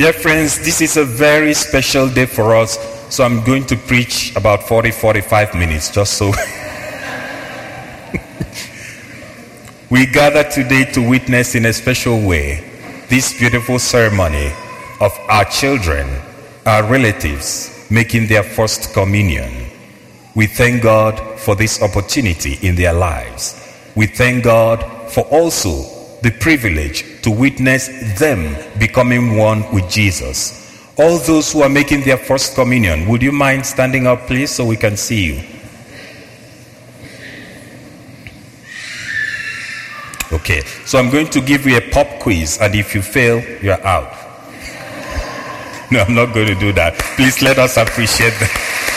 Dear friends, this is a very special day for us, so I'm going to preach about 45 minutes, just so. We gather today to witness in a special way this beautiful ceremony of our children, our relatives, making their first communion. We thank God for this opportunity in their lives. We thank God for also the privilege to witness them becoming one with Jesus. All those who are making their first communion, would you mind standing up, please, so we can see you? Okay, so I'm going to give you a pop quiz, and if you fail, you're out. No, I'm not going to do that. Please let us appreciate them.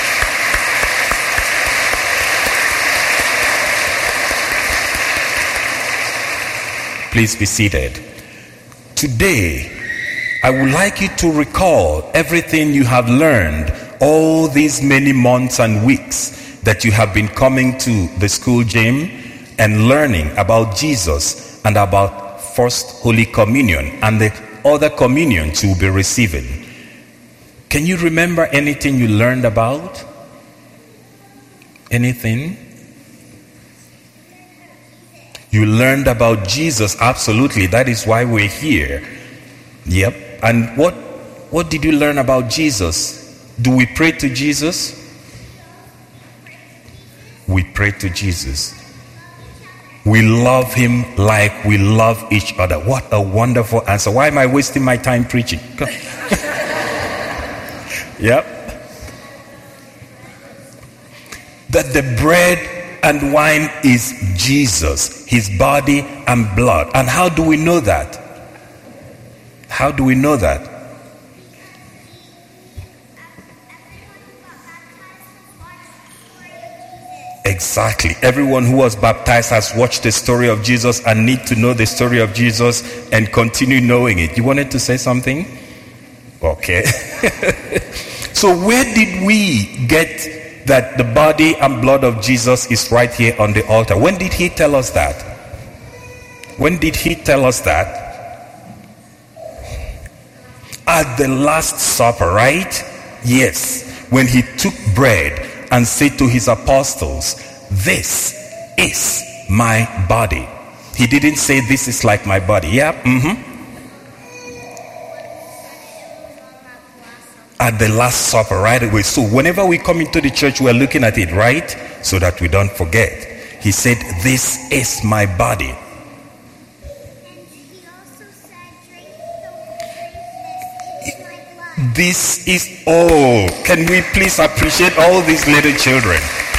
Please be seated. Today, I would like you to recall everything you have learned all these many months and weeks that you have been coming to the school gym and learning about Jesus and about First Holy Communion and the other communions you will be receiving. Can you remember anything you learned about? Anything? You learned about Jesus, absolutely. That is why we're here. Yep. And what did you learn about Jesus? Do we pray to Jesus? We pray to Jesus. We love him like we love each other. What a wonderful answer. Why am I wasting my time preaching? Yep. That the bread and wine is Jesus, his body and blood. And how do we know that? How do we know that? Exactly. Everyone who was baptized has watched the story of Jesus and need to know the story of Jesus and continue knowing it. You wanted to say something? Okay. So where did we get that the body and blood of Jesus is right here on the altar? When did he tell us that? When did he tell us that? At the Last Supper, right? Yes. When he took bread and said to his apostles, "This is my body." He didn't say, "This is like my body." Yeah. At the Last Supper, right away. So whenever we come into the church, we're looking at it, right? So that we don't forget. He said, "This is my body." This is all. Can we please appreciate all these little children?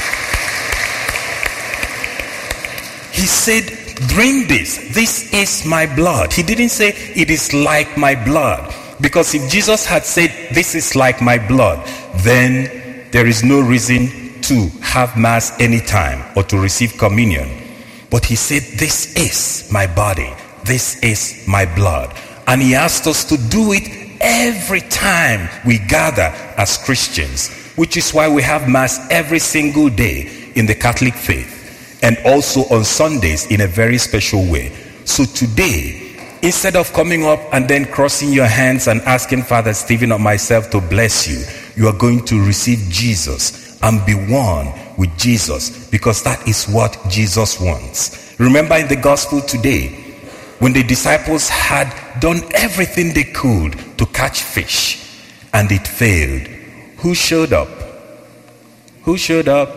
He said, "Drink this. This is my blood." He didn't say it is like my blood. Because if Jesus had said, "This is like my blood," then there is no reason to have mass anytime or to receive communion. But he said, "This is my body. This is my blood." And he asked us to do it every time we gather as Christians, which is why we have mass every single day in the Catholic faith, and also on Sundays in a very special way. So today, instead of coming up and then crossing your hands and asking Father Stephen or myself to bless you, you are going to receive Jesus and be one with Jesus, because that is what Jesus wants. Remember in the gospel today, when the disciples had done everything they could to catch fish and it failed, who showed up? Who showed up?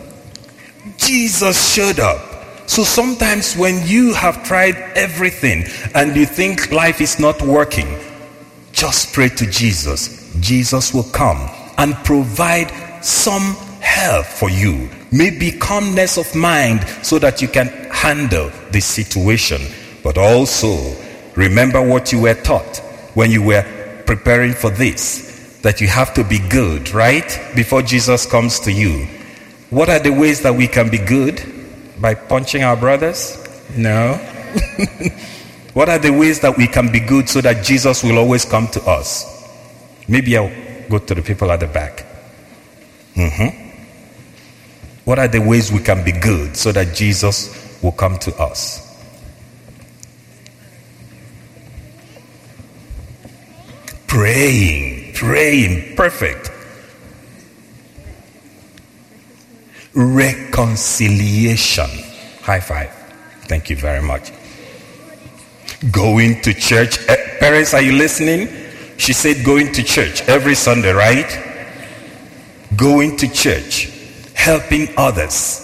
Jesus showed up. So sometimes when you have tried everything and you think life is not working, just pray to Jesus. Jesus will come and provide some help for you. Maybe calmness of mind so that you can handle the situation. But also, remember what you were taught when you were preparing for this, that you have to be good, right? Before Jesus comes to you. What are the ways that we can be good? By punching our brothers? No. What are the ways that we can be good so that Jesus will always come to us? Maybe I'll go to the people at the back. What are the ways we can be good so that Jesus will come to us? Praying. Perfect. Reconciliation. High five. Thank you very much. Going to church. Parents, are you listening? She said going to church every Sunday, right? Going to church. Helping others.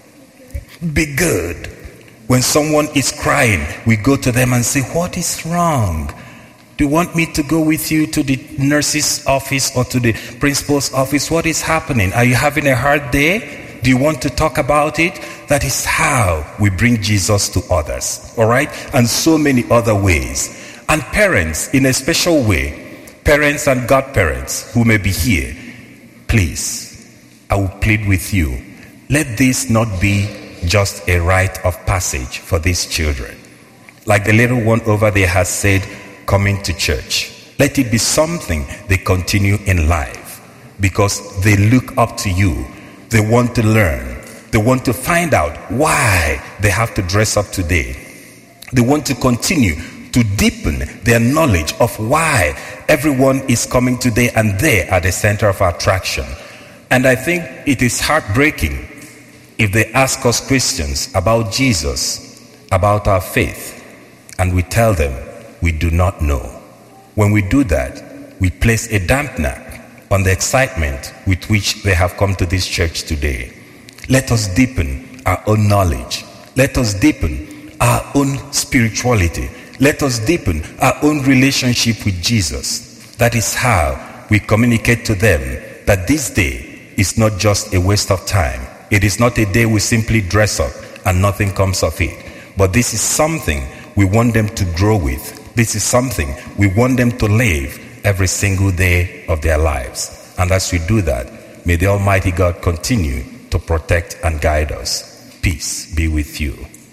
Be good. When someone is crying, we go to them and say, what is wrong? Do you want me to go with you to the nurse's office or to the principal's office? What is happening? Are you having a hard day? Do you want to talk about it? That is how we bring Jesus to others. All right? And so many other ways. And parents, in a special way, parents and godparents who may be here, please, I will plead with you. Let this not be just a rite of passage for these children. Like the little one over there has said, coming to church. Let it be something they continue in life because they look up to you. They want to learn. They want to find out why they have to dress up today. They want to continue to deepen their knowledge of why everyone is coming today and they are the center of attraction. And I think it is heartbreaking if they ask us questions about Jesus, about our faith, and we tell them we do not know. When we do that, we place a dampener on the excitement with which they have come to this church today. Let us deepen our own knowledge. Let us deepen our own spirituality. Let us deepen our own relationship with Jesus. That is how we communicate to them that this day is not just a waste of time. It is not a day we simply dress up and nothing comes of it. But this is something we want them to grow with. This is something we want them to live every single day of their lives. And as we do that, may the Almighty God continue to protect and guide us. Peace be with you.